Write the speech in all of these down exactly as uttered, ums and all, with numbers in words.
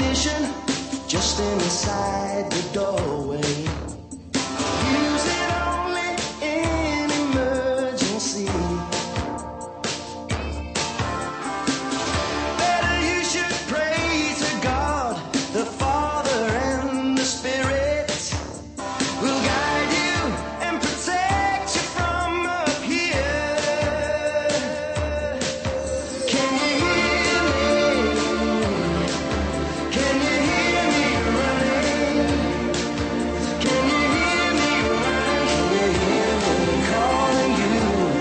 vision just inside the doorway. Use it only in emergency. Better you should pray to God, the Father and the Spirit will guide you and protect you from up here. Can you hear me? Can you hear me running? Can you hear me running? Can you hear me calling you?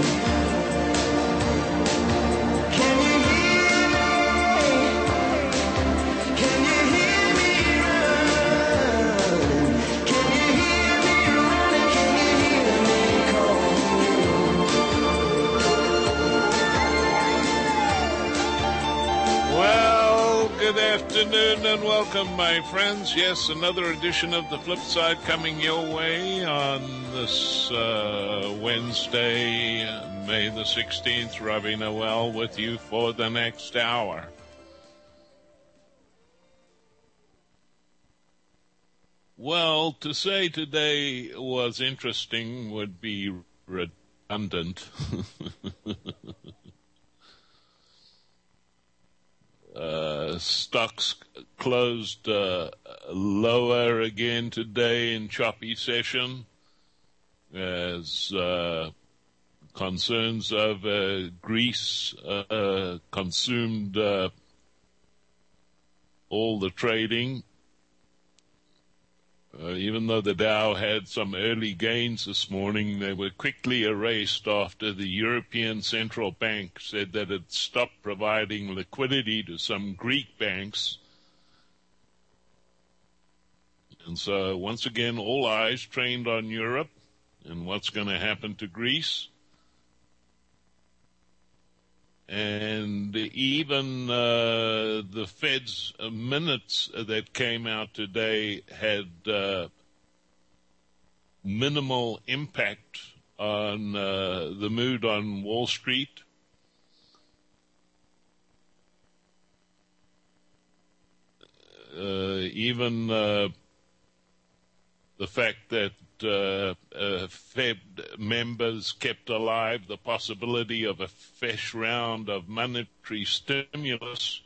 Can you hear me? Can you hear me running? Can you hear me running? Can you hear me calling you? Well, good afternoon and welcome, my friends. Yes, another edition of The Flip Side coming your way on this uh, Wednesday, May the sixteenth. Ravi Noel with you for the next hour. Well, to say today was interesting would be redundant. Uh, stocks closed uh, lower again today in choppy session as uh, concerns over Greece uh, consumed uh, all the trading. Uh, even though the Dow had some early gains this morning, they were quickly erased after the European Central Bank said that it stopped providing liquidity to some Greek banks. And so, once again, all eyes trained on Europe and what's going to happen to Greece. And even uh, the Fed's minutes that came out today had uh, minimal impact on uh, the mood on Wall Street. Uh, even uh, the fact that Uh, uh, Fed members kept alive the possibility of a fresh round of monetary stimulus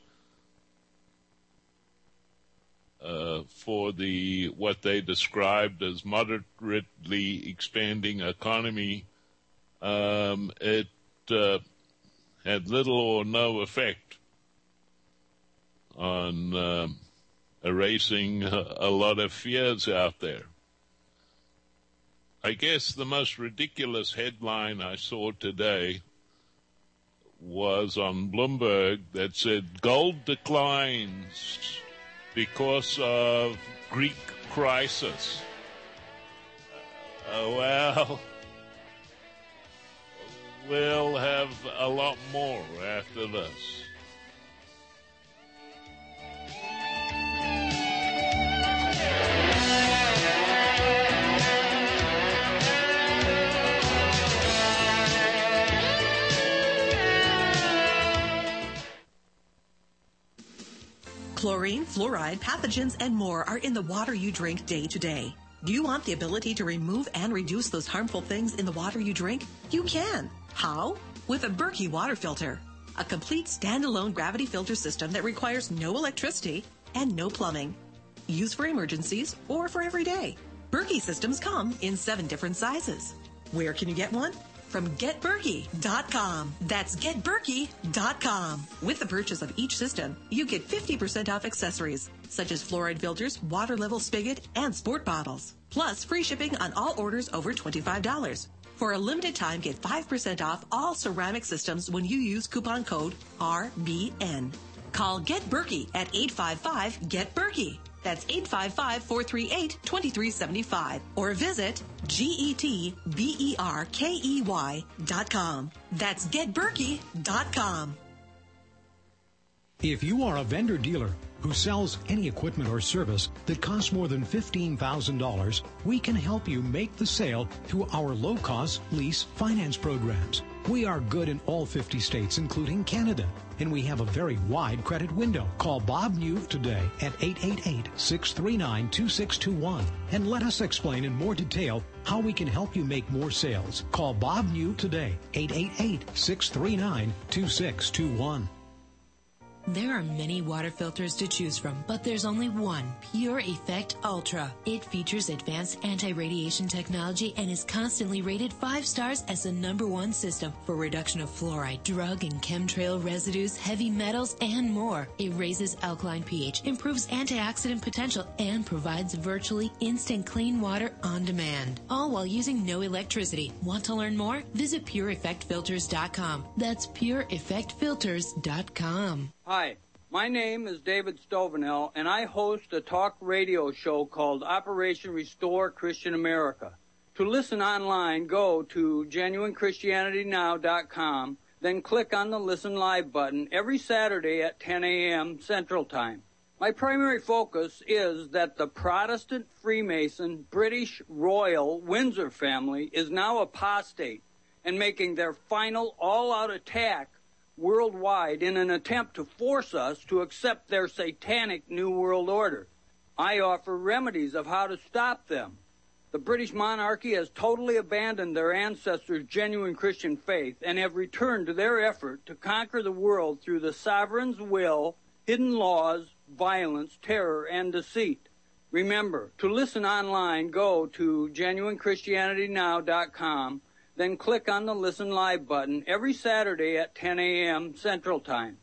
uh, for the what they described as moderately expanding economy. Um, it uh, had little or no effect on uh, erasing a, a lot of fears out there. I guess the most ridiculous headline I saw today was on Bloomberg that said gold declines because of Greek crisis. Uh, well, we'll have a lot more after this. Chlorine, fluoride, pathogens, and more are in the water you drink day to day. Do you want the ability to remove and reduce those harmful things in the water you drink? You can. How? With a Berkey water filter, a complete standalone gravity filter system that requires no electricity and no plumbing. Used for emergencies or for every day. Berkey systems come in seven different sizes. Where can you get one? From get berkey dot com. That's get berkey dot com. With the purchase of each system, you get fifty percent off accessories, such as fluoride filters, water level spigot, and sport bottles. Plus, free shipping on all orders over twenty-five dollars. For a limited time, get five percent off all ceramic systems when you use coupon code R B N. Call Get Berkey at eight five five, get berkey. That's eight five five, four three eight, two three seven five. Or visit G E T B E R K E Y dot com. That's get berkey dot com. If you are a vendor dealer who sells any equipment or service that costs more than fifteen thousand dollars, we can help you make the sale through our low-cost lease finance programs. We are good in all fifty states, including Canada, and we have a very wide credit window. Call Bob New today at eight eight eight, six three nine, two six two one and let us explain in more detail how we can help you make more sales. Call Bob New today, eight eight eight, six three nine, two six two one. There are many water filters to choose from, but there's only one, Pure Effect Ultra. It features advanced anti-radiation technology and is constantly rated five stars as the number one system for reduction of fluoride, drug and chemtrail residues, heavy metals, and more. It raises alkaline pH, improves antioxidant potential, and provides virtually instant clean water on demand, all while using no electricity. Want to learn more? Visit pure effect filters dot com. That's pure effect filters dot com. Hi, my name is David Stovenell, and I host a talk radio show called Operation Restore Christian America. To listen online, go to genuine christianity now dot com, then click on the Listen Live button every Saturday at ten a.m. Central Time. My primary focus is that the Protestant Freemason British Royal Windsor family is now apostate and making their final all-out attack worldwide in an attempt to force us to accept their satanic New World Order. I offer remedies of how to stop them. The British monarchy has totally abandoned their ancestors' genuine Christian faith and have returned to their effort to conquer the world through the sovereign's will, hidden laws, violence, terror, and deceit. Remember, to listen online, go to genuine christianity now dot com, then click on the Listen Live button every Saturday at ten a.m. Central Time.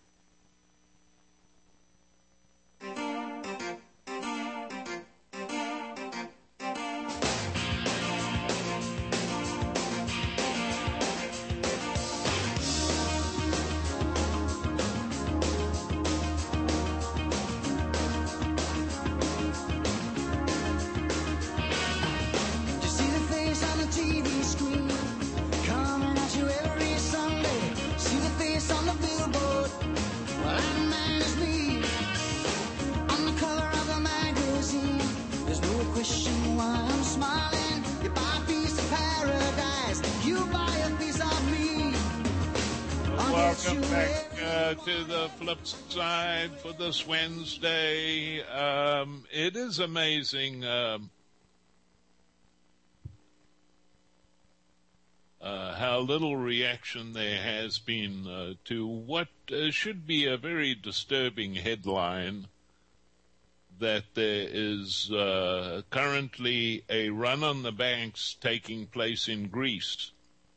Welcome back uh, to the flip side for this Wednesday. Um, it is amazing um, uh, how little reaction there has been uh, to what uh, should be a very disturbing headline, that there is uh, currently a run on the banks taking place in Greece.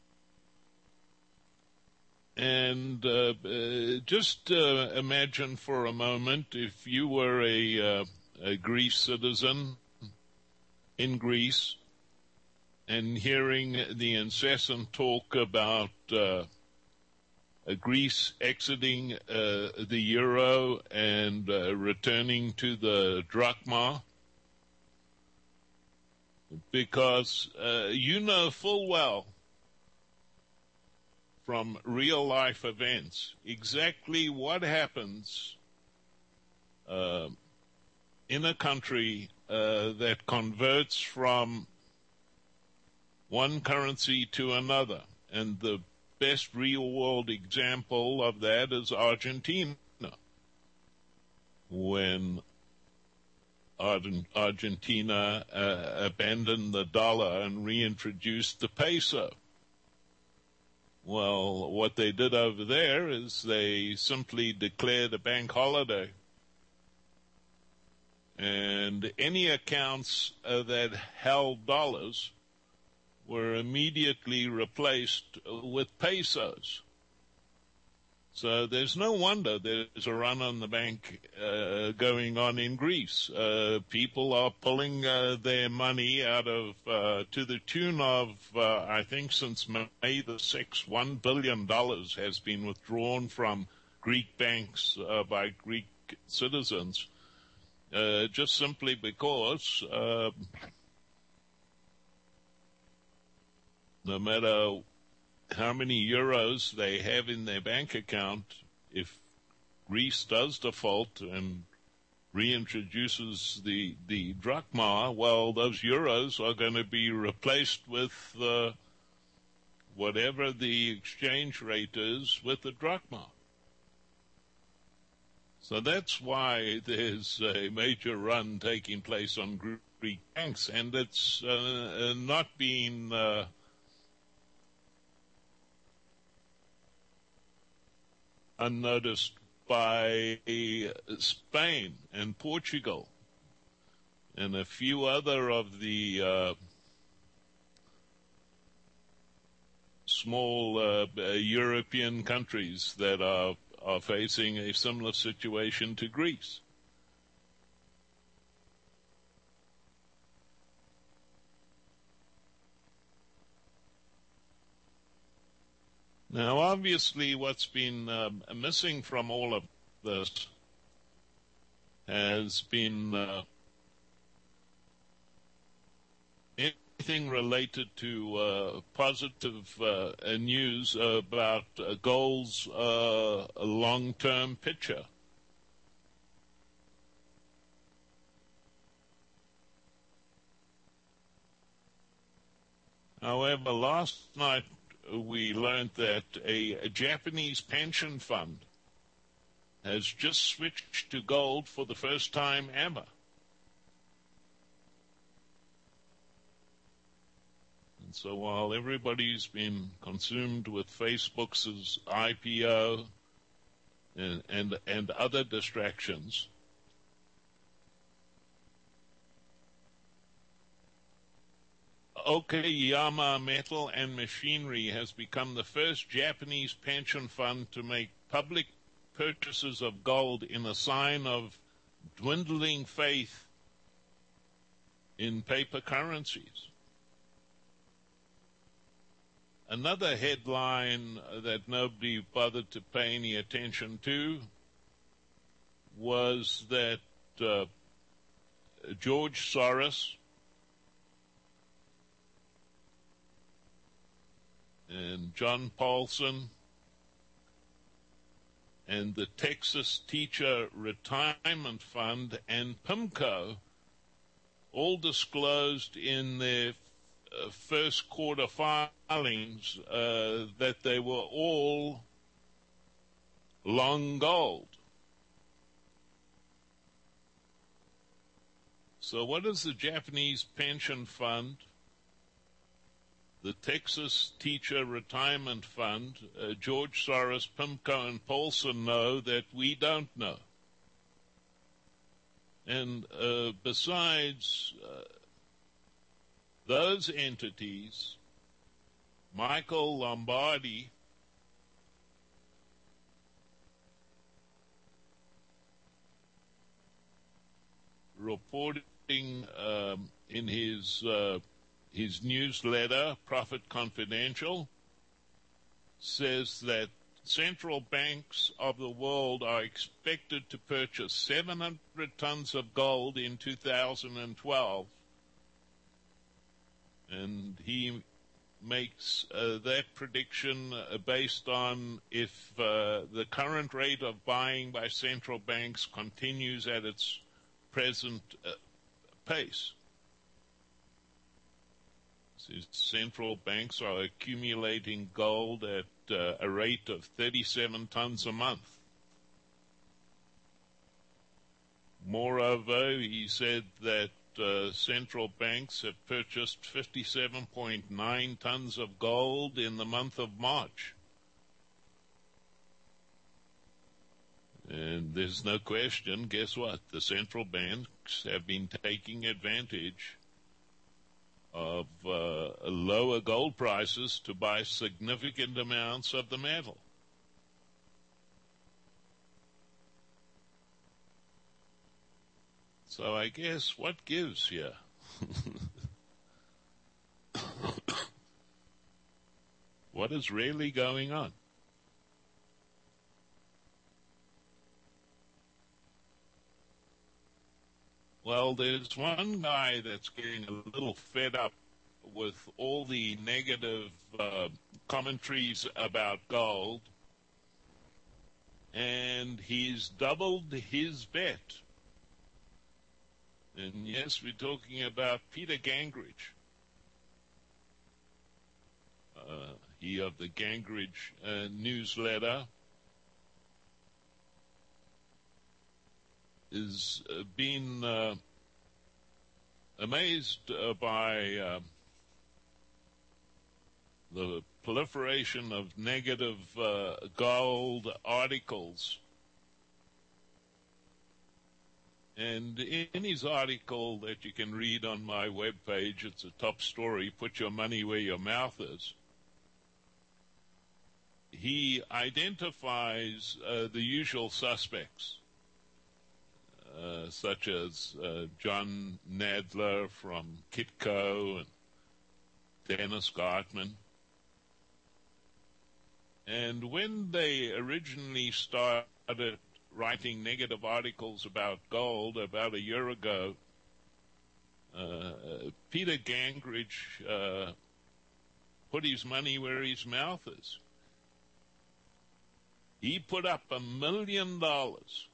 And uh, uh, just uh, imagine for a moment if you were a, uh, a Greece citizen in Greece and hearing the incessant talk about uh, Greece exiting uh, the euro and uh, returning to the drachma, because uh, you know full well from real-life events exactly what happens uh, in a country uh, that converts from one currency to another. And the best real-world example of that is Argentina. When Argent- Argentina uh, abandoned the dollar and reintroduced the peso. Well, what they did over there is they simply declared a bank holiday. And any accounts uh, that held dollars were immediately replaced with pesos. So there's no wonder there's a run on the bank uh, going on in Greece. Uh, people are pulling uh, their money out of, uh, to the tune of, uh, I think since May the sixth, one billion dollars has been withdrawn from Greek banks uh, by Greek citizens, uh, just simply because uh, no matter how many euros they have in their bank account, if Greece does default and reintroduces the, the drachma, well, those euros are going to be replaced with uh, whatever the exchange rate is with the drachma. So that's why there's a major run taking place on Greek banks, and it's uh, not being uh, unnoticed by Spain and Portugal and a few other of the uh, small uh, European countries that are, are facing a similar situation to Greece. Now, obviously, what's been um, missing from all of this has been uh, anything related to uh, positive uh, news about uh, gold's uh, long-term picture. However, last night we learned that a, a Japanese pension fund has just switched to gold for the first time ever. And so while everybody's been consumed with Facebook's I P O and, and, and other distractions, Okayama Metal and Machinery has become the first Japanese pension fund to make public purchases of gold in a sign of dwindling faith in paper currencies. Another headline that nobody bothered to pay any attention to was that uh, George Soros and John Paulson and the Texas Teacher Retirement Fund and PIMCO all disclosed in their uh, first quarter filings uh, that they were all long gold. So what does the Japanese pension fund, the Texas Teacher Retirement Fund, uh, George Soros, PIMCO, and Paulson know that we don't know? And uh, besides uh, those entities, Michael Lombardi reporting um, in his uh, his newsletter, Profit Confidential, says that central banks of the world are expected to purchase seven hundred tons of gold in two thousand twelve. And he makes uh, that prediction uh, based on if uh, the current rate of buying by central banks continues at its present uh, pace. Central banks are accumulating gold at uh, a rate of thirty-seven tons a month. Moreover, he said that uh, central banks have purchased fifty-seven point nine tons of gold in the month of March. And there's no question, guess what? The central banks have been taking advantage of uh, lower gold prices to buy significant amounts of the metal. So I guess what gives here? What is really going on? Well, there's one guy that's getting a little fed up with all the negative uh, commentaries about gold, and he's doubled his bet. And yes, we're talking about Peter Gangrich. Uh, of the Gangridge uh, newsletter, is uh, been uh, amazed uh, by uh, the proliferation of negative uh, gold articles. And in his article that you can read on my webpage, it's a top story, Put Your Money Where Your Mouth Is, he identifies uh, the usual suspects, uh, such as uh, John Nadler from Kitco and Dennis Gartman. And when they originally started writing negative articles about gold about a year ago, uh, Peter Gangridge uh, put his money where his mouth is. He put up a million dollars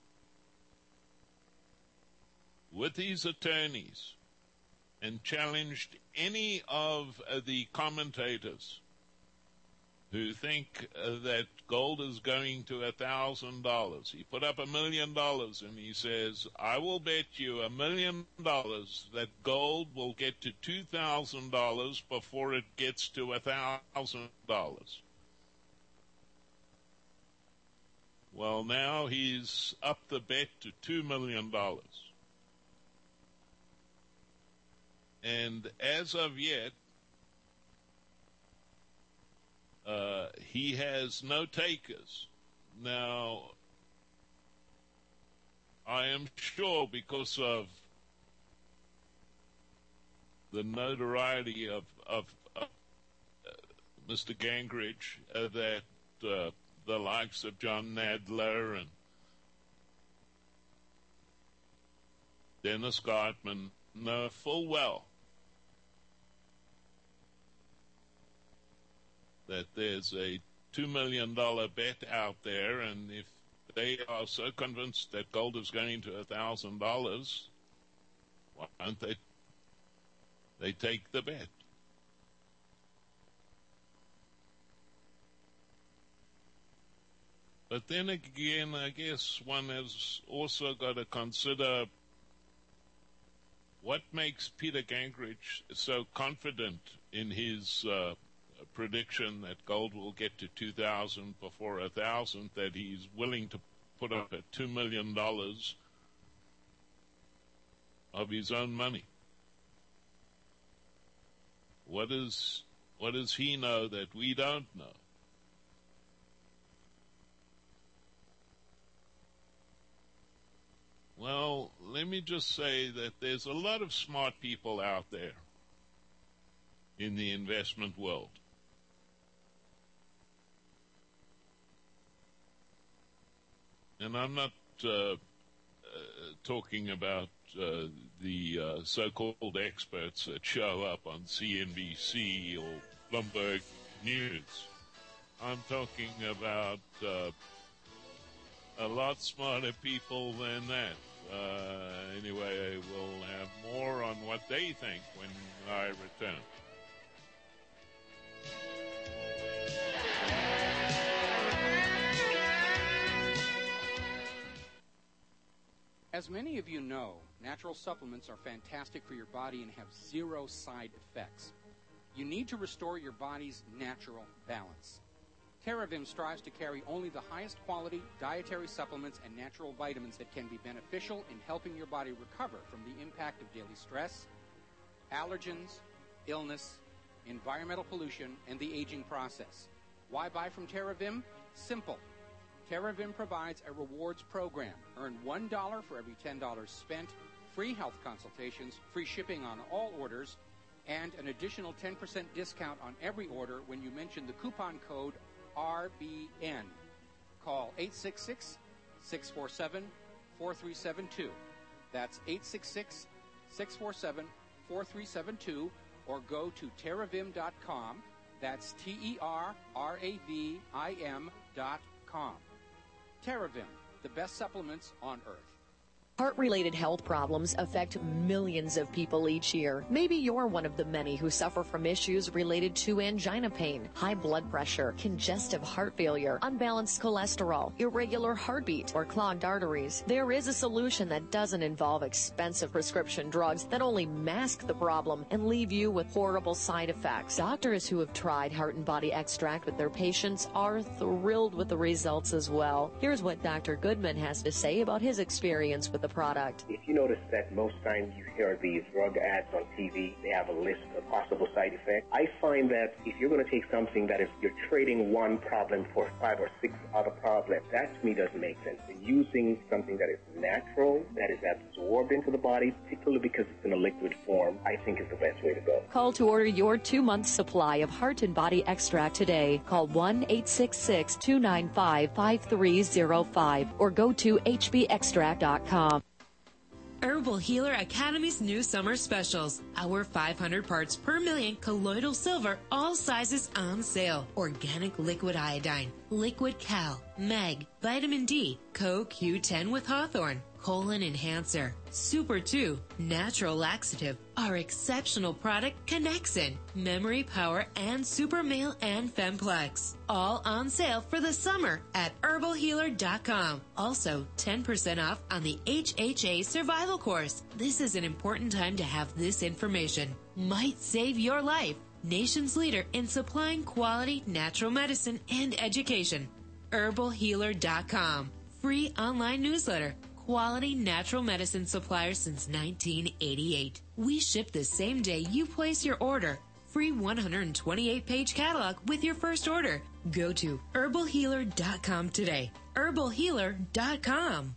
with his attorneys and challenged any of uh, the commentators who think uh, that gold is going to a thousand dollars. He put up a million dollars and he says, I will bet you a million dollars that gold will get to two thousand dollars before it gets to a thousand dollars. Well, now he's up the bet to two million dollars. And as of yet, Uh, he has no takers. Now, I am sure because of the notoriety of, of, of uh, Mister Gangridge, uh, that uh, the likes of John Nadler and Dennis Gartman know full well that there's a two million dollars bet out there, and if they are so convinced that gold is going to one thousand dollars, why don't they, they take the bet? But then again, I guess one has also got to consider what makes Peter Gangridge so confident in his uh, prediction that gold will get to two thousand before one thousand, that he's willing to put up at two million dollars of his own money. What is, what does he know that we don't know? Well, let me just say that there's a lot of smart people out there in the investment world. And I'm not uh, uh, talking about uh, the uh, so-called experts that show up on C N B C or Bloomberg News. I'm talking about uh, a lot smarter people than that. Uh, anyway, we'll have more on what they think when I return. As many of you know, natural supplements are fantastic for your body and have zero side effects. You need to restore your body's natural balance. TerraVim strives to carry only the highest quality dietary supplements and natural vitamins that can be beneficial in helping your body recover from the impact of daily stress, allergens, illness, environmental pollution, and the aging process. Why buy from TerraVim? Simple. TerraVim provides a rewards program. Earn one dollar for every ten dollars spent, free health consultations, free shipping on all orders, and an additional ten percent discount on every order when you mention the coupon code R B N. Call eight six six, six four seven, four three seven two. That's eight six six, six four seven, four three seven two, or go to terravim dot com. That's T E R R A V I M dot com. TerraVim, the best supplements on earth. Heart-related health problems affect millions of people each year. Maybe you're one of the many who suffer from issues related to angina pain, high blood pressure, congestive heart failure, unbalanced cholesterol, irregular heartbeat, or clogged arteries. There is a solution that doesn't involve expensive prescription drugs that only mask the problem and leave you with horrible side effects. Doctors who have tried Heart and Body Extract with their patients are thrilled with the results as well. Here's what Doctor Goodman has to say about his experience with the product. If you notice that most times you hear these drug ads on T V, they have a list of possible side effects. I find that if you're going to take something that is, you're trading one problem for five or six other problems, that to me doesn't make sense. So using something that is natural, that is absorbed into the body, particularly because it's in a liquid form, I think is the best way to go. Call to order your two-month supply of Heart and Body Extract today. Call one eight six six, two nine five, five three zero five or go to h b extract dot com. Herbal Healer Academy's new summer specials. Our five hundred parts per million colloidal silver, all sizes on sale. Organic liquid iodine, liquid cal, mag, vitamin D, Co Q ten with Hawthorne, colon enhancer, Super two, natural laxative, our exceptional product Connexin, memory power, and Super Male and Femplex. All on sale for the summer at herbal healer dot com. Also, ten percent off on the H H A Survival Course. This is an important time to have this information. Might save your life. Nation's leader in supplying quality natural medicine and education. herbal healer dot com. Free online newsletter. Quality natural medicine supplier since nineteen eighty-eight. We ship the same day you place your order. Free one hundred twenty-eight page catalog with your first order. Go to herbal healer dot com today. herbal healer dot com.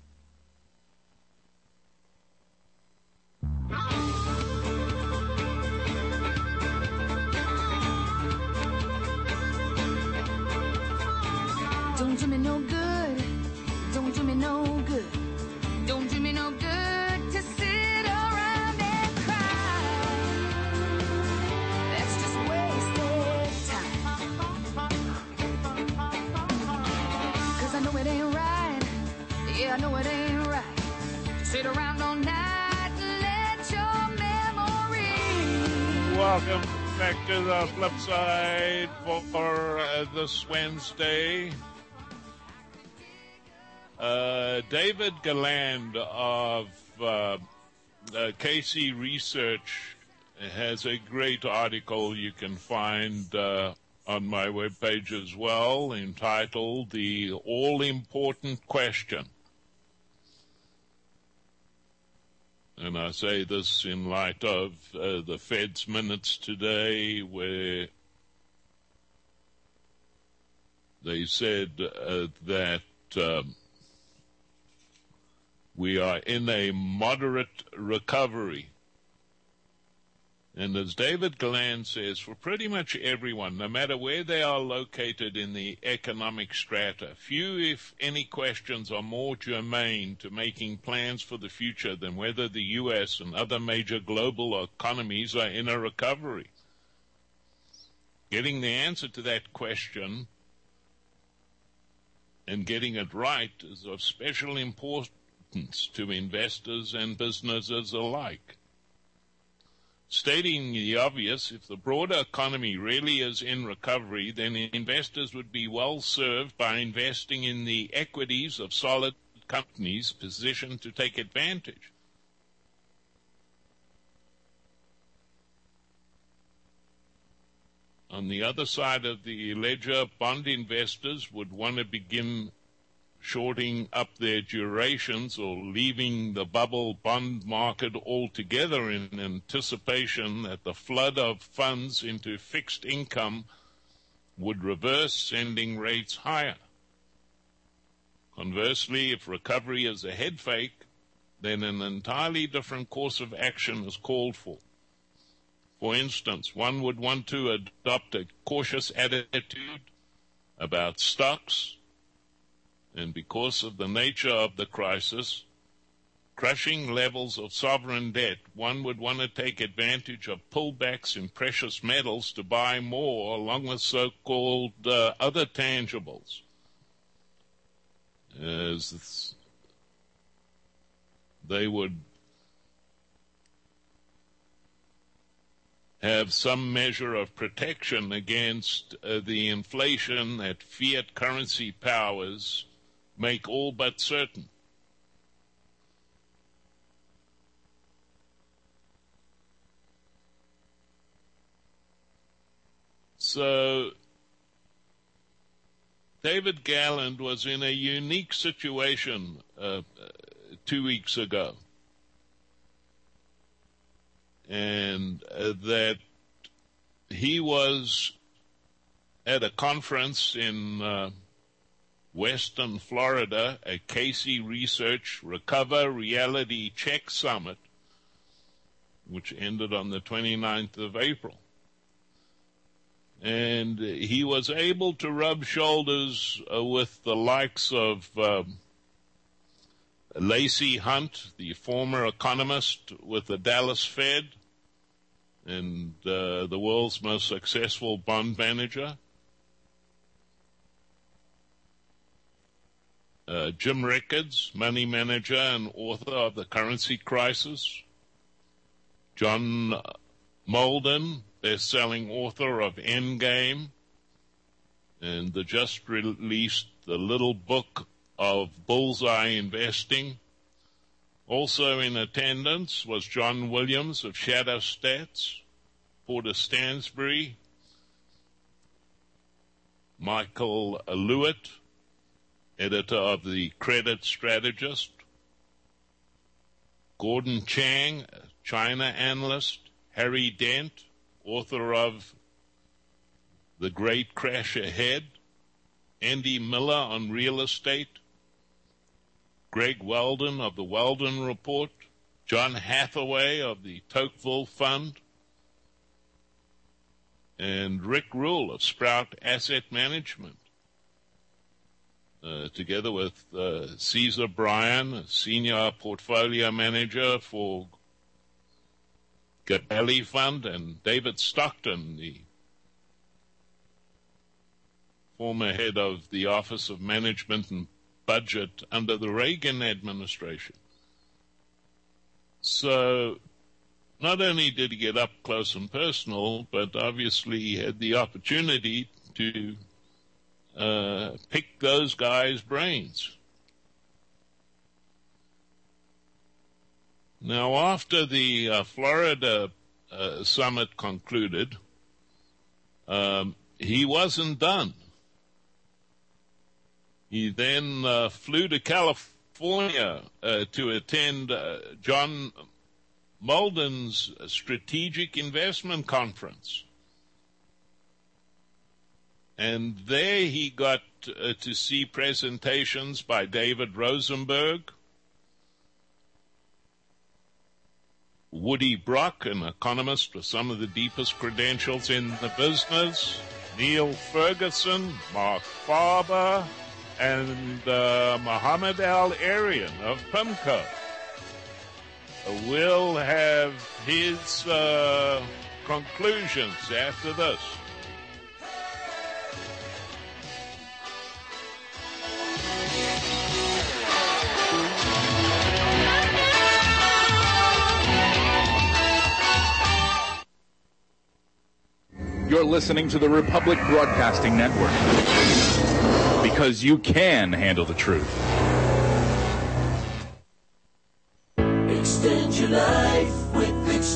Don't do me no good. Don't do me no good. Don't do me no good to sit around and cry. That's just wasted time. Cause I know it ain't right. Yeah, I know it ain't right. To sit around all night and let your memory. Welcome back to the flip side for uh, this Wednesday. Uh, David Galland of uh, uh, K C Research has a great article you can find uh, on my webpage as well, entitled The All-Important Question. And I say this in light of uh, the Fed's minutes today, where they said uh, that um, we are in a moderate recovery. And as David Galland says, for pretty much everyone, no matter where they are located in the economic strata, few, if any, questions are more germane to making plans for the future than whether the U S and other major global economies are in a recovery. Getting the answer to that question and getting it right is of special importance to investors and businesses alike. Stating the obvious, if the broader economy really is in recovery, then investors would be well served by investing in the equities of solid companies positioned to take advantage. On the other side of the ledger, bond investors would want to begin shorting up their durations or leaving the bubble bond market altogether in anticipation that the flood of funds into fixed income would reverse, sending rates higher. Conversely, if recovery is a head fake, then an entirely different course of action is called for. For instance, one would want to adopt a cautious attitude about stocks, and because of the nature of the crisis, crushing levels of sovereign debt, one would want to take advantage of pullbacks in precious metals to buy more, along with so-called uh, other tangibles. As they would have some measure of protection against uh, the inflation that fiat currency powers make all but certain. So David Galland was in a unique situation uh, two weeks ago. And uh, that he was at a conference in uh, Western Florida, a Casey Research Recover Reality Check Summit, which ended on the twenty-ninth of April. And he was able to rub shoulders uh, with the likes of um, Lacey Hunt, the former economist with the Dallas Fed, and uh, the world's most successful bond manager. Uh, Jim Rickards, money manager and author of The Currency Crisis. John Molden, best-selling author of Endgame, and the just released The Little Book of Bullseye Investing. Also in attendance was John Williams of Shadow Stats, Porter Stansbury, Michael Lewitt, editor of The Credit Strategist, Gordon Chang, China analyst, Harry Dent, author of The Great Crash Ahead, Andy Miller on real estate, Greg Weldon of the Weldon Report, John Hathaway of the Tocqueville Fund, and Rick Rule of Sprout Asset Management, uh, together with uh, Caesar Bryan, a senior portfolio manager for Gabelli Fund, and David Stockton, the former head of the Office of Management and Budget under the Reagan administration. So not only did he get up close and personal, but obviously he had the opportunity to uh, pick those guys' brains. Now, after the uh, Florida uh, summit concluded, um, he wasn't done. He then uh, flew to California uh, to attend uh, John Molden's Strategic Investment Conference. And there he got uh, to see presentations by David Rosenberg, Woody Brock, an economist with some of the deepest credentials in the business, Neil Ferguson, Mark Farber, and uh, Mohammed Al-Arian of PIMCO. Uh, we'll have his uh, conclusions after this. You're listening to the Republic Broadcasting Network, because you can handle the truth. Extend your life with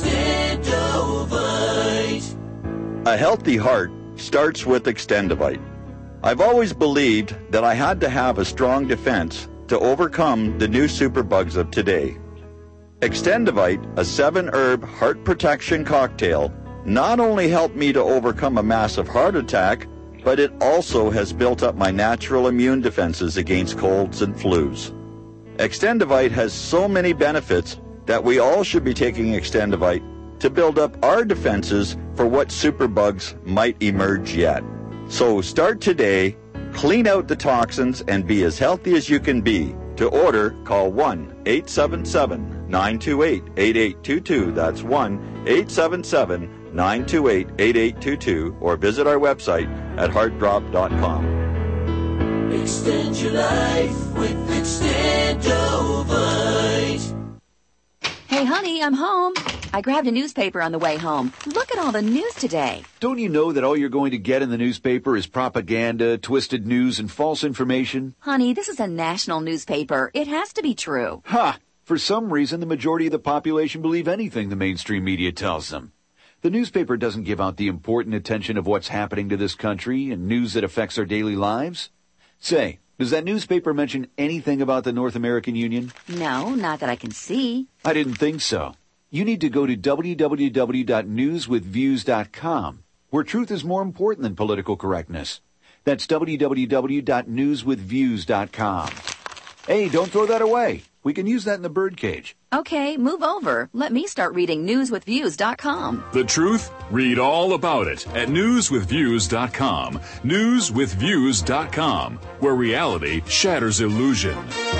Extendovite. A healthy heart starts with Extendovite. I've always believed that I had to have a strong defense to overcome the new superbugs of today. Extendovite, a seven-herb heart protection cocktail, not only helped me to overcome a massive heart attack, but it also has built up my natural immune defenses against colds and flus. Extendovite has so many benefits that we all should be taking Extendovite to build up our defenses for what superbugs might emerge yet. So start today, clean out the toxins, and be as healthy as you can be. To order, call one eight seven seven, nine two eight, eight eight two two. That's one eight seven seven, nine two eight, eight eight two two, or visit our website at heart drop dot com. Extend your life with Extendovite. Hey, honey, I'm home. I grabbed a newspaper on the way home. Look at all the news today. Don't you know that all you're going to get in the newspaper is propaganda, twisted news, and false information? Honey, this is a national newspaper. It has to be true. Ha! For some reason, the majority of the population believe anything the mainstream media tells them. The newspaper doesn't give out the important attention of what's happening to this country and news that affects our daily lives. Say, does that newspaper mention anything about the North American Union? No, not that I can see. I didn't think so. You need to go to w w w dot news with views dot com, where truth is more important than political correctness. That's w w w dot news with views dot com. Hey, don't throw that away. We can use that in the birdcage. Okay, move over. Let me start reading news with views dot com. The truth? Read all about it at news with views dot com. news with views dot com, where reality shatters illusion.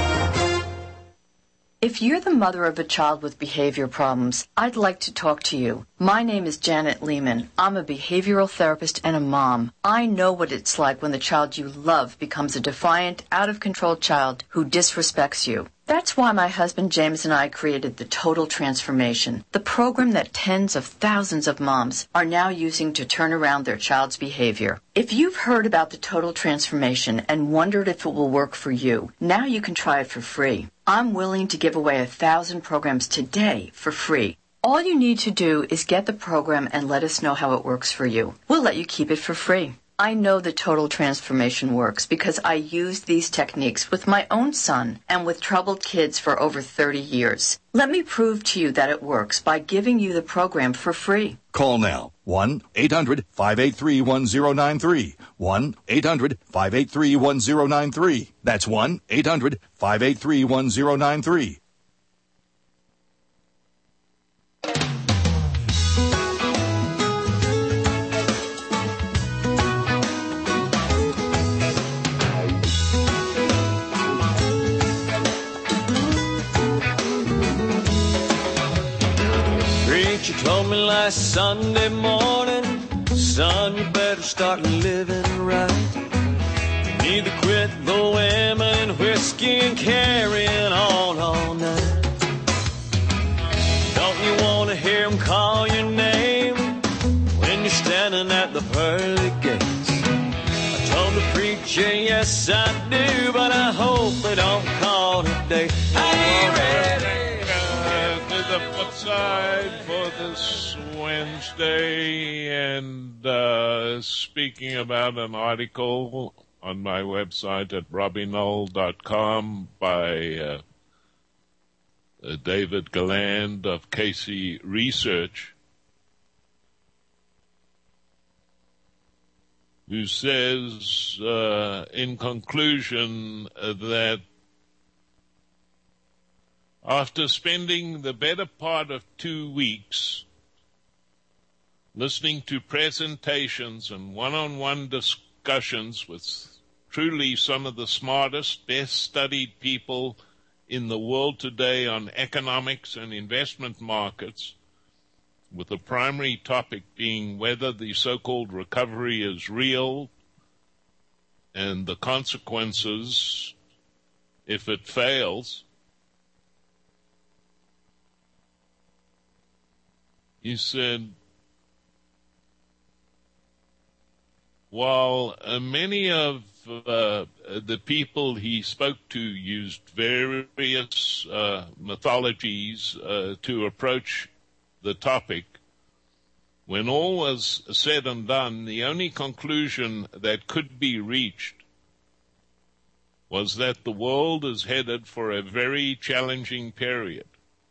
If you're the mother of a child with behavior problems, I'd like to talk to you. My name is Janet Lehman. I'm a behavioral therapist and a mom. I know what it's like when the child you love becomes a defiant, out-of-control child who disrespects you. That's why my husband James and I created the Total Transformation, the program that tens of thousands of moms are now using to turn around their child's behavior. If you've heard about the Total Transformation and wondered if it will work for you, now you can try it for free. I'm willing to give away a thousand programs today for free. All you need to do is get the program and let us know how it works for you. We'll let you keep it for free. I know the Total Transformation works because I used these techniques with my own son and with troubled kids for over thirty years. Let me prove to you that it works by giving you the program for free. Call now. one eight hundred five eight three one zero nine three. one eight hundred five eight three one zero nine three. That's one eight hundred five eight three one zero nine three. Preacher told me last Sunday morning, son, you better start living right. You need to quit the women and whiskey and carrying on all night. Don't you want to hear them call your name when you're standing at the pearly gates? I told the preacher, yes I do, but I hope they don't call today. Hey, ready? The flip side for this Wednesday, and uh, speaking about an article on my website at robbie null dot com by uh, uh, David Galland of Casey Research, who says uh, in conclusion uh, that after spending the better part of two weeks listening to presentations and one-on-one discussions with truly some of the smartest, best-studied people in the world today on economics and investment markets, with the primary topic being whether the so-called recovery is real and the consequences if it fails, he said, while uh, many of uh, the people he spoke to used various uh, mythologies uh, to approach the topic, when all was said and done, the only conclusion that could be reached was that the world is headed for a very challenging period.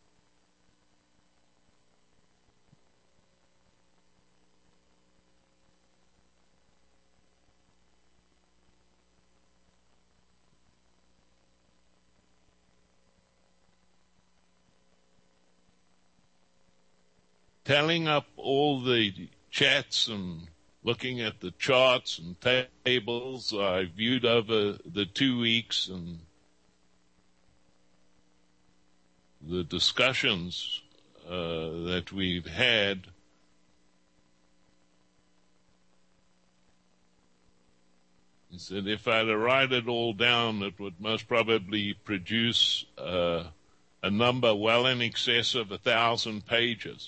Tallying up all the chats and looking at the charts and tables I viewed over the two weeks and the discussions uh, that we've had, he said if I'd write it all down, it would most probably produce uh, a number well in excess of a thousand pages.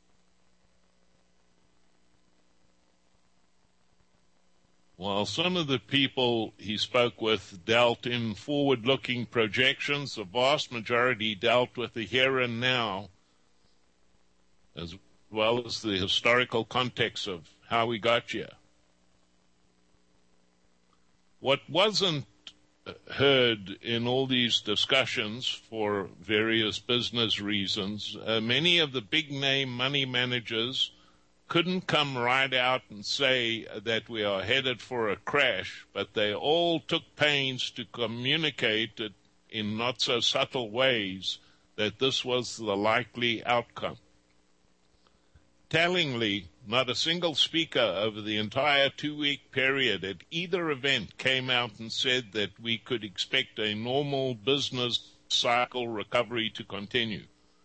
While some of the people he spoke with dealt in forward-looking projections, the vast majority dealt with the here and now, as well as the historical context of how we got here. What wasn't heard in all these discussions for various business reasons, uh, many of the big-name money managers couldn't come right out and say that we are headed for a crash, but they all took pains to communicate it in not so subtle ways that this was the likely outcome. Tellingly, not a single speaker over the entire two-week period at either event came out and said that we could expect a normal business cycle recovery to continue.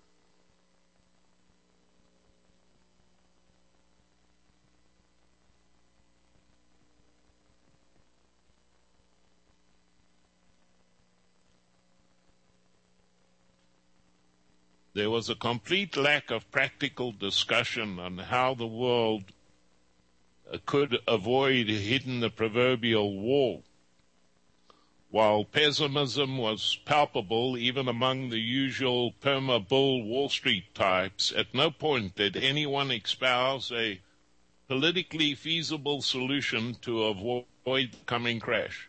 There was a complete lack of practical discussion on how the world could avoid hitting the proverbial wall. While pessimism was palpable even among the usual perma-bull Wall Street types, at no point did anyone espouse a politically feasible solution to avoid the coming crash.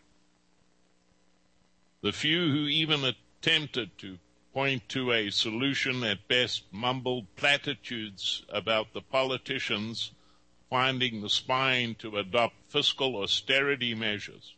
The few who even attempted to point to a solution at best mumbled platitudes about the politicians finding the spine to adopt fiscal austerity measures.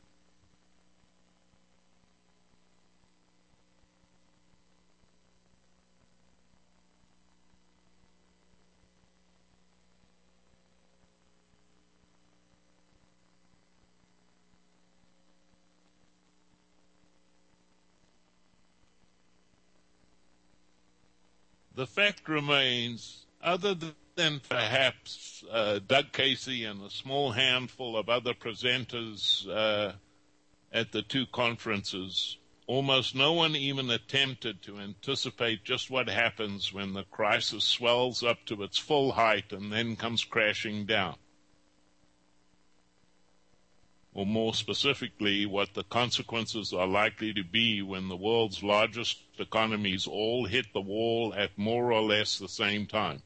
The fact remains, other than perhaps uh, Doug Casey and a small handful of other presenters uh, at the two conferences, almost no one even attempted to anticipate just what happens when the crisis swells up to its full height and then comes crashing down. Or more specifically, what the consequences are likely to be when the world's largest economies all hit the wall at more or less the same time.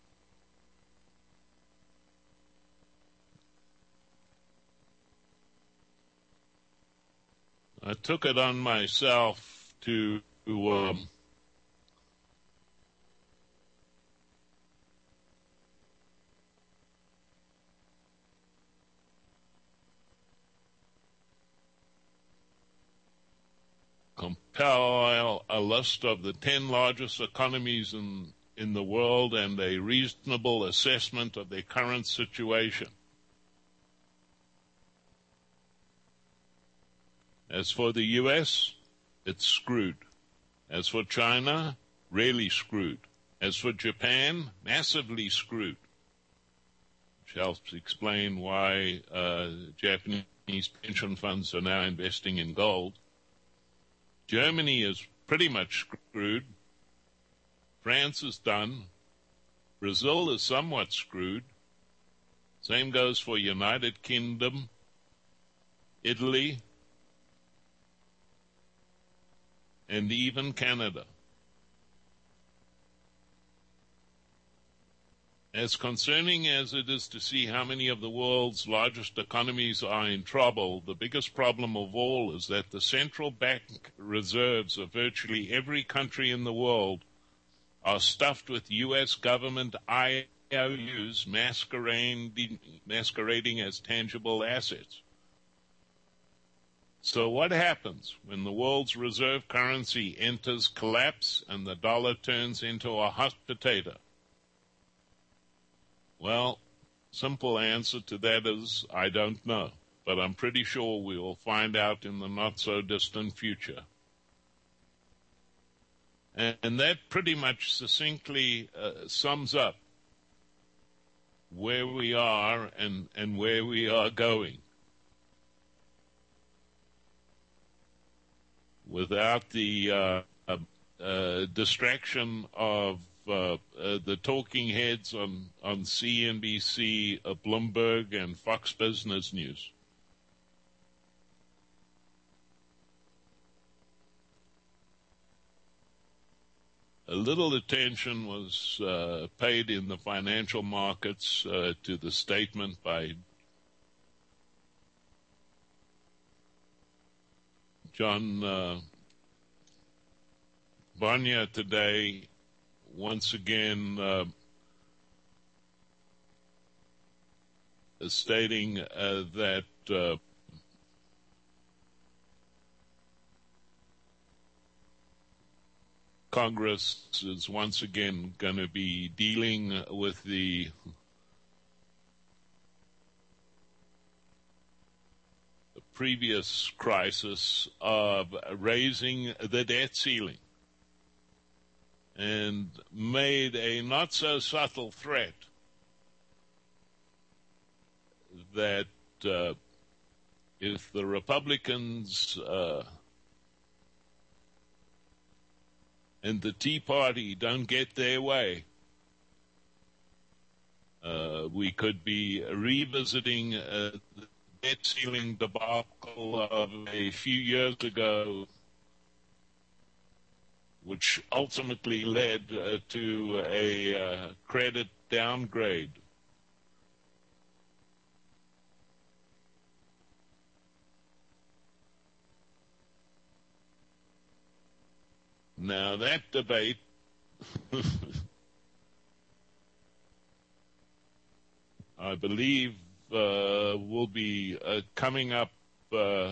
I took it on myself to um, compile a list of the ten largest economies in, in the world and a reasonable assessment of their current situation. As for the U S, it's screwed. As for China, really screwed. As for Japan, massively screwed. Which helps explain why uh, Japanese pension funds are now investing in gold. Germany is pretty much screwed. France is done. Brazil is somewhat screwed. Same goes for United Kingdom, Italy, and even Canada. As concerning as it is to see how many of the world's largest economies are in trouble, the biggest problem of all is that the central bank reserves of virtually every country in the world are stuffed with U S government I O Us masquerading, masquerading as tangible assets. So what happens when the world's reserve currency enters collapse and the dollar turns into a hot potato? Well, simple answer to that is I don't know, but I'm pretty sure we will find out in the not-so-distant future. And, and that pretty much succinctly uh, sums up where we are and, and where we are going. Without the uh, uh, uh, distraction of uh, uh, the talking heads on, on C N B C, uh, Bloomberg, and Fox Business News. A little attention was uh, paid in the financial markets uh, to the statement by John uh, Barnier today, once again uh, stating uh, that uh, Congress is once again going to be dealing with the previous crisis of raising the debt ceiling, and made a not so subtle threat that uh, if the Republicans uh, and the Tea Party don't get their way, uh, we could be revisiting uh, the debt ceiling debacle of a few years ago, which ultimately led uh, to a uh, credit downgrade. Now that debate I believe uh, will be uh, coming up uh,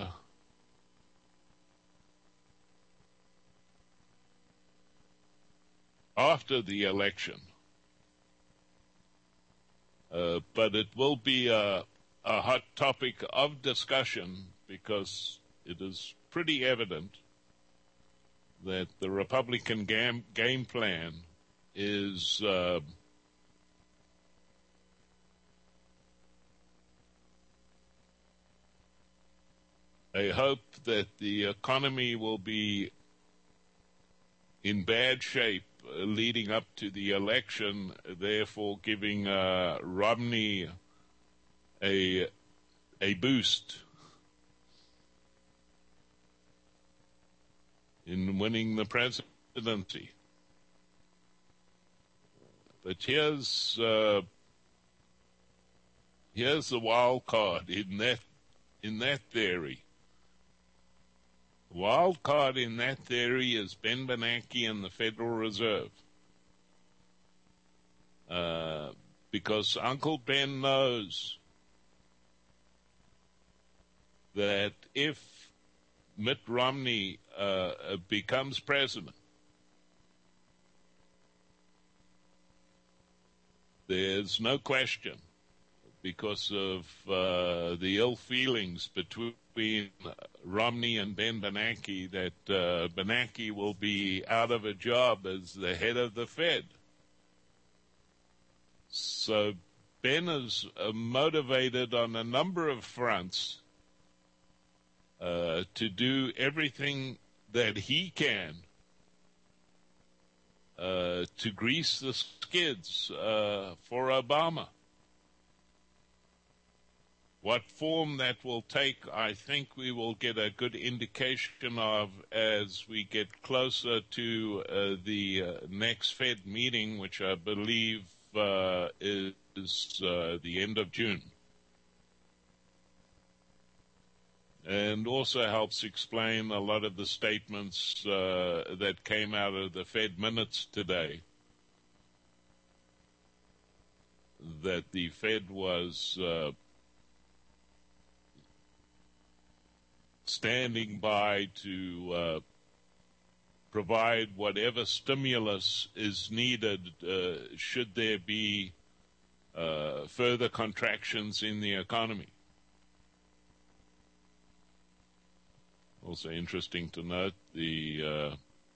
after the election. Uh, but it will be a, a hot topic of discussion because it is pretty evident that the Republican game, game plan is uh, a hope that the economy will be in bad shape uh, leading up to the election, therefore giving uh, Romney a a boost in winning the presidency. But here's uh, here's the wild card in that in that theory. Wild card in that theory is Ben Bernanke and the Federal Reserve, uh, because Uncle Ben knows that if Mitt Romney uh, becomes president, there's no question, because of uh, the ill feelings between Romney and Ben Bernanke, that uh, Bernanke will be out of a job as the head of the Fed. So Ben is uh, motivated on a number of fronts Uh, to do everything that he can uh, to grease the skids uh, for Obama. What form that will take, I think we will get a good indication of as we get closer to uh, the uh, next Fed meeting, which I believe uh, is uh, the end of June. And also helps explain a lot of the statements uh, that came out of the Fed minutes today, that the Fed was uh, standing by to uh, provide whatever stimulus is needed uh, should there be uh, further contractions in the economy. Also interesting to note, the uh,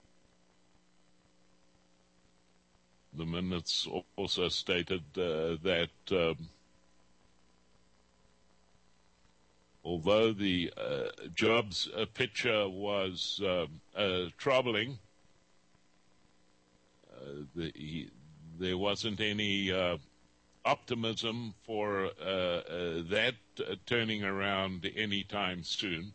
the minutes also stated uh, that um, although the uh, jobs uh, picture was uh, uh, troubling, the, he, there wasn't any uh, optimism for uh, uh, that uh, turning around anytime soon.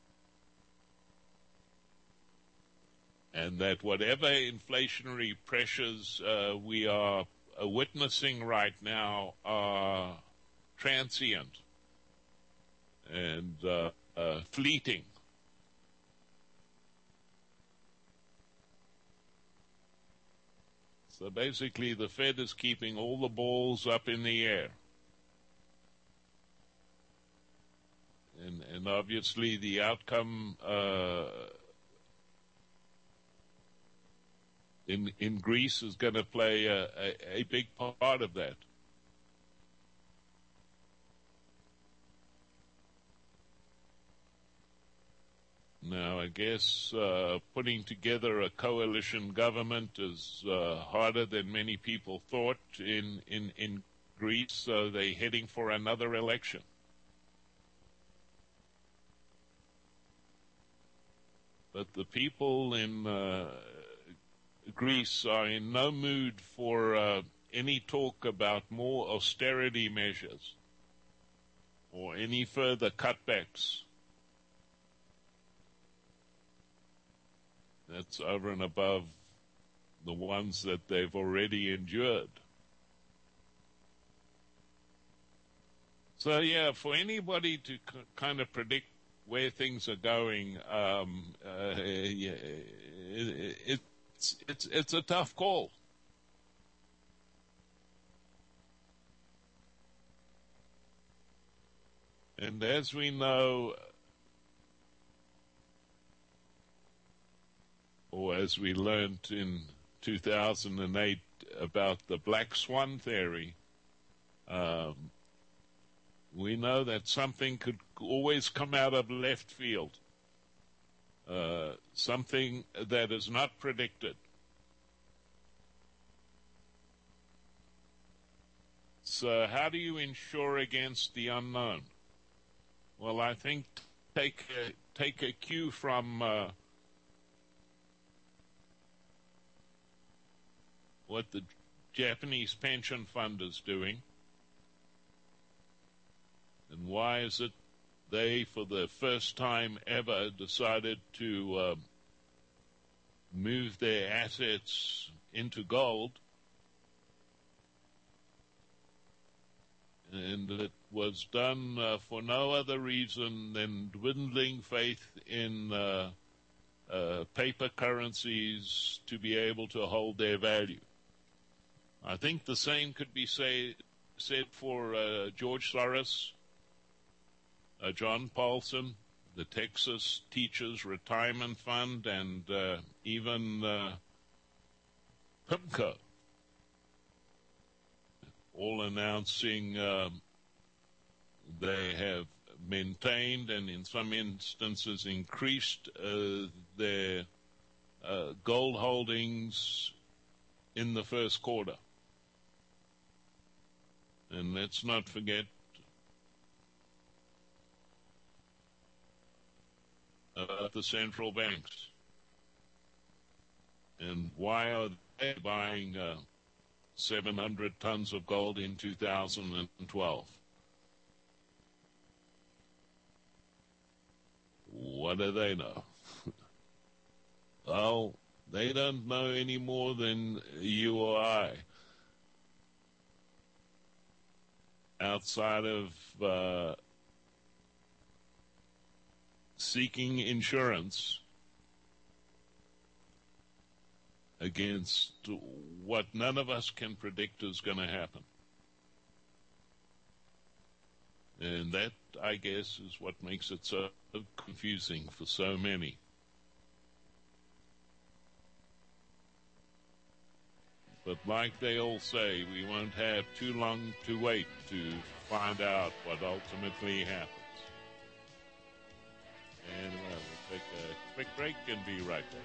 And that whatever inflationary pressures uh, we are uh, witnessing right now are transient and uh, uh, fleeting. So basically, the Fed is keeping all the balls up in the air. And, and obviously, the outcome uh, in in Greece is going to play a, a, a big part of that. Now, I guess uh, putting together a coalition government is uh, harder than many people thought in, in, in Greece, so they're heading for another election. But the people in uh, Greece are in no mood for uh, any talk about more austerity measures or any further cutbacks. That's over and above the ones that they've already endured. So, yeah, for anybody to c- kind of predict where things are going, um, uh, yeah, it, it's, it's, it's a tough call. And as we know, or as we learned in two thousand eight about the black swan theory, um, we know that something could always come out of left field, uh, something that is not predicted. So how do you insure against the unknown? Well, I think take a, take a cue from uh, what the Japanese pension fund is doing. And why is it they, for the first time ever, decided to uh, move their assets into gold? And it was done uh, for no other reason than dwindling faith in uh, uh, paper currencies to be able to hold their value. I think the same could be say, said for uh, George Soros, uh, John Paulson, the Texas Teachers Retirement Fund, and uh, even uh, PIMCO, all announcing uh, they have maintained and in some instances increased uh, their uh, gold holdings in the first quarter. And let's not forget about the central banks. And why are they buying uh, seven hundred tons of gold in two thousand twelve? What do they know? Well, they don't know any more than you or I. Outside of uh, seeking insurance against what none of us can predict is going to happen. And that, I guess, is what makes it so confusing for so many. But like they all say, we won't have too long to wait to find out what ultimately happens. And well, we'll take a quick break and be right back.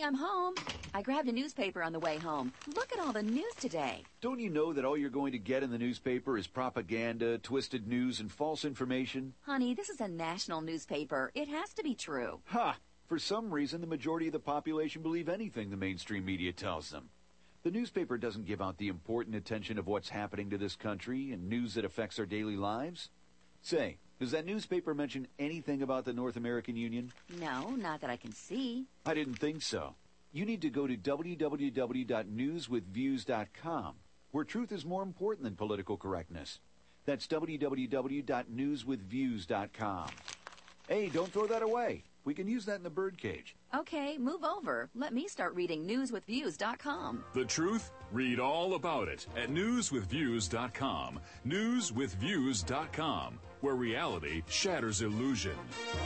Honey, I'm home. I grabbed a newspaper on the way home. Look at all the news today. Don't you know that all you're going to get in the newspaper is propaganda, twisted news, and false information? Honey, this is a national newspaper. It has to be true. Ha! For some reason, the majority of the population believe anything the mainstream media tells them. The newspaper doesn't give out the important attention of what's happening to this country and news that affects our daily lives. Say, does that newspaper mention anything about the North American Union? No, not that I can see. I didn't think so. You need to go to w w w dot news with views dot com, where truth is more important than political correctness. That's w w w dot news with views dot com. Hey, don't throw that away. We can use that in the birdcage. Okay, move over. Let me start reading news with views dot com. The truth? Read all about it at news with views dot com. news with views dot com, where reality shatters illusion.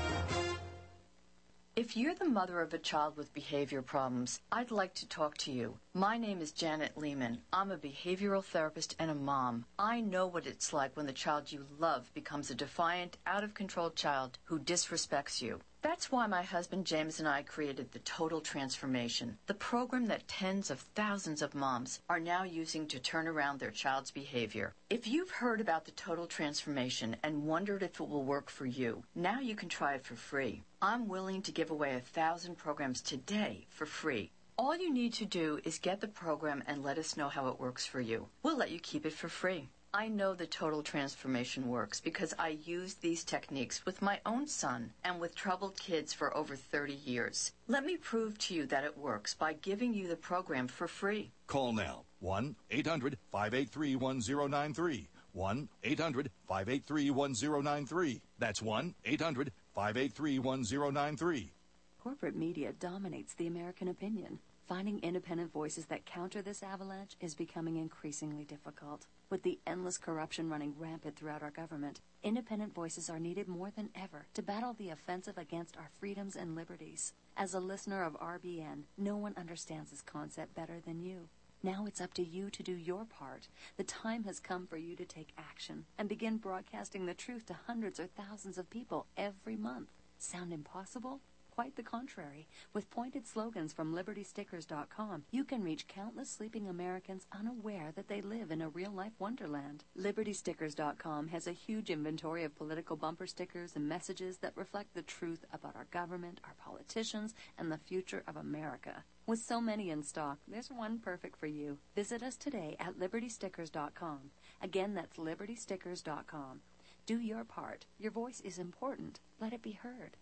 If you're the mother of a child with behavior problems, I'd like to talk to you. My name is Janet Lehman. I'm a behavioral therapist and a mom. I know what it's like when the child you love becomes a defiant, out-of-control child who disrespects you. That's why my husband James and I created the Total Transformation, the program that tens of thousands of moms are now using to turn around their child's behavior. If you've heard about the Total Transformation and wondered if it will work for you, now you can try it for free. I'm willing to give away a thousand programs today for free. All you need to do is get the program and let us know how it works for you. We'll let you keep it for free. I know the Total Transformation works because I used these techniques with my own son and with troubled kids for over thirty years. Let me prove to you that it works by giving you the program for free. Call now. one eight hundred five eight three one zero nine three. one eight hundred five eight three one zero nine three. That's one eight hundred five eight three one zero nine three. Corporate media dominates the American opinion. Finding independent voices that counter this avalanche is becoming increasingly difficult. With the endless corruption running rampant throughout our government, independent voices are needed more than ever to battle the offensive against our freedoms and liberties. As a listener of R B N, no one understands this concept better than you. Now it's up to you to do your part. The time has come for you to take action and begin broadcasting the truth to hundreds or thousands of people every month. Sound impossible? Quite the contrary. With pointed slogans from liberty stickers dot com, you can reach countless sleeping Americans unaware that they live in a real-life wonderland. liberty stickers dot com has a huge inventory of political bumper stickers and messages that reflect the truth about our government, our politicians, and the future of America. With so many in stock, there's one perfect for you. Visit us today at liberty stickers dot com. Again, that's liberty stickers dot com. Do your part. Your voice is important. Let it be heard.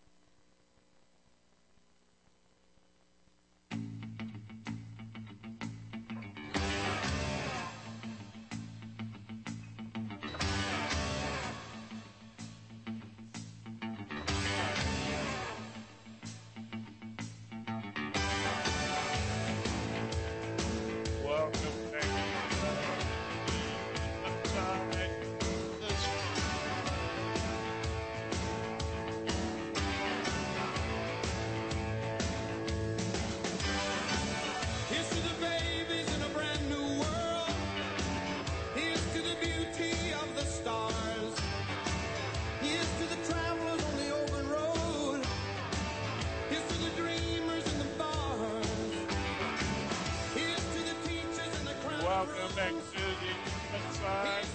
Welcome back to the inside.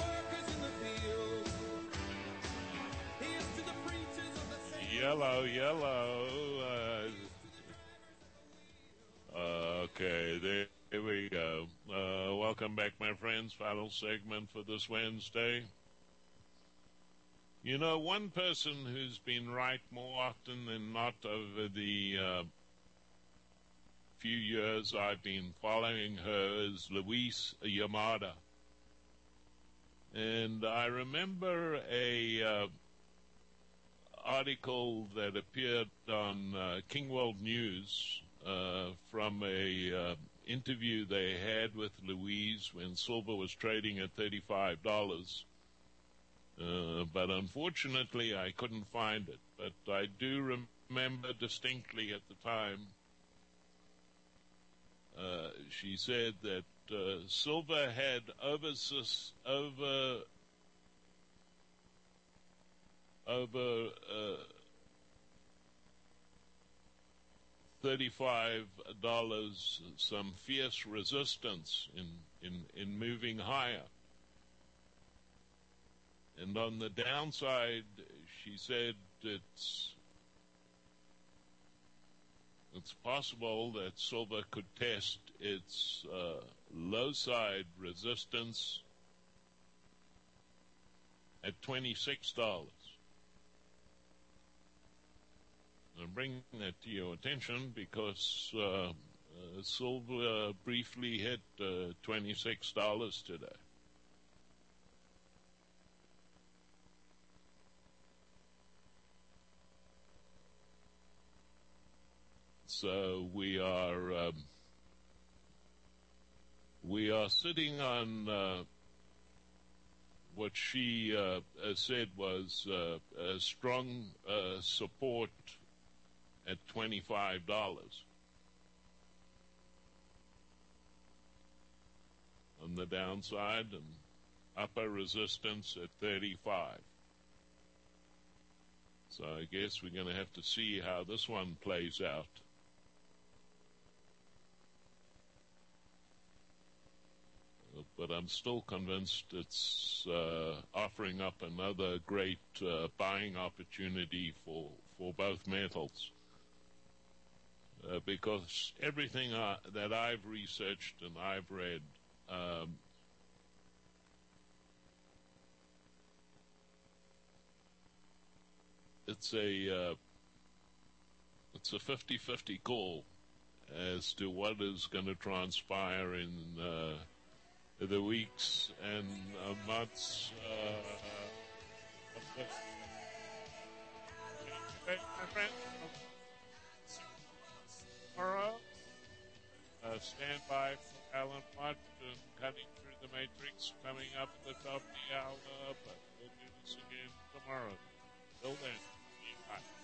Yellow, yellow. Uh, okay, there, there we go. Uh, welcome back, my friends. Final segment for this Wednesday. You know, one person who's been right more often than not over the uh, few years I've been following her is Louise Yamada. And I remember a uh, article that appeared on uh, King World News uh, from a uh, interview they had with Louise when silver was trading at thirty-five dollars. Uh, but unfortunately, I couldn't find it. But I do remember distinctly at the time, uh, she said that uh, silver had over over over uh, thirty-five dollars, some fierce resistance in, in, in moving higher. And on the downside, she said it's it's possible that silver could test its uh, low side resistance at twenty-six dollars. I'm bringing that to your attention because uh, uh, silver briefly hit uh, twenty-six dollars today. So we are um, we are sitting on uh, what she uh, said was uh, a strong uh, support at twenty-five dollars on the downside, and upper resistance at thirty-five. So I guess we're going to have to see how this one plays out. But I'm still convinced it's uh, offering up another great uh, buying opportunity for, for both metals. Uh, because everything uh, that I've researched and I've read, um, it's a uh, it's a fifty-fifty call as to what is going to transpire in uh, the weeks and uh, months. Uh, hey, my friend, tomorrow, uh, stand by for Alan Watt and Cutting Through the Matrix coming up at the top of the hour, but we'll do this again tomorrow. Till then, be hot.